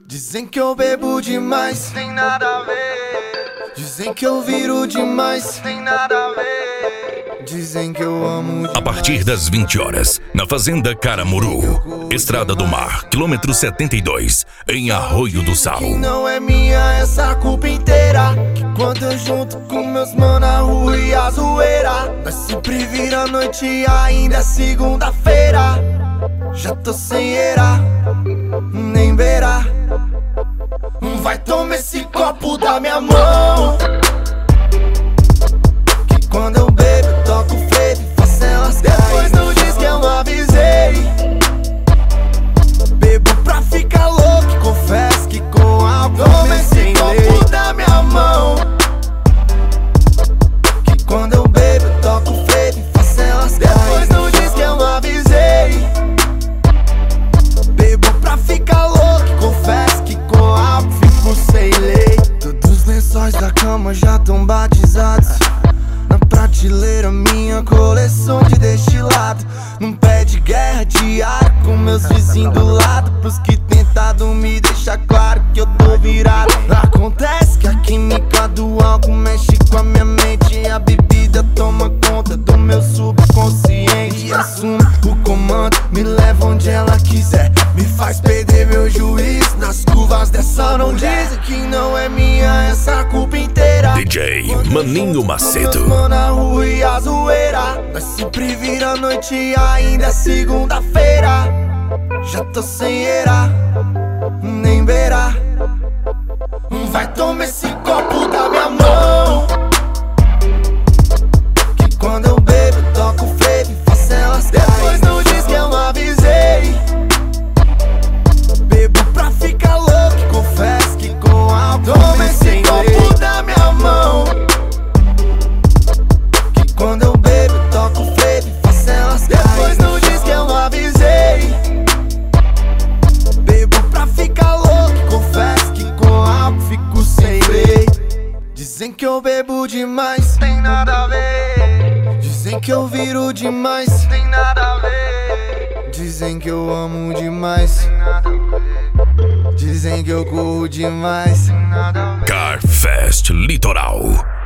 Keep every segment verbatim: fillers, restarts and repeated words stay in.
Dizem que eu bebo demais, Tem nada a ver, dizem que eu viro demais, tem nada a ver. dizem que eu amo demais. A partir das vinte horas, na Fazenda Caramuru, Estrada do Mar, quilômetro setenta e dois, em Arroio do Sal. Que não é minha essa culpa inteira, que quando eu junto com meus mano a rua e a zoeira, nós sempre vira noite e ainda é segunda-feira. Já tô sem era, nem beira. Vai tomar esse copo da minha mão, que quando eu bebo eu toco freio e faço elas cair. Depois não diz que eu não avisei. Bebo pra ficar louco, confesso que com álcool toma esse copo da minha mão, que quando eu bebo eu toco freio e faço elas cair. Depois não diz que eu não avisei. Bebo pra ficar louco, confesso que com álcool fico sem lei. Todos os lençóis da cama já tão batizados, na prateleira minha coleção de destilado. Num pé de guerra diário com meus vizinhos do lado, pros que tentado me deixar claro que eu tô virado. Acontece que a química do álcool mexe com a minha mente, e a bebida toma conta do meu subconsciente. E assumo o comando, me leva onde ela quiser, me faz perder meu juízo nas curvas dessa não dizem que não é minha essa culpa inteira. D J Maninho Macedo. Mano, a rua e a zoeira, nós sempre vira noite e ainda é segunda-feira. Já tô sem era, nem beira. Vai tomar esse copo da minha mão, que quando eu bebo eu toco freio e faço elas cair. Depois não diz que eu não avisei. Bebo pra ficar louco, confesso que com álcool toma esse copo da minha mão, que quando eu bebo eu toco freio e faço elas cair. Depois não diz que eu não avisei. Bebo pra ficar louco, confesso que com álcool fico sem lei. Dizem que eu bebo demais, Tem nada a ver, dizem que eu viro demais, tem nada a ver, dizem que eu amo demais, tem nada a ver, dizem que eu corro demais. tem nada a ver. Carfest Litoral.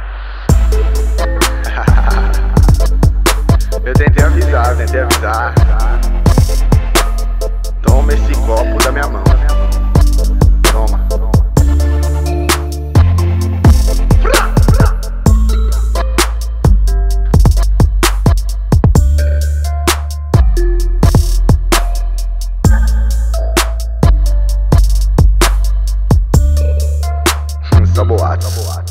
Eu tentei avisar, tentei avisar. Toma esse copo da minha mão. Toma. Saboado, saboado.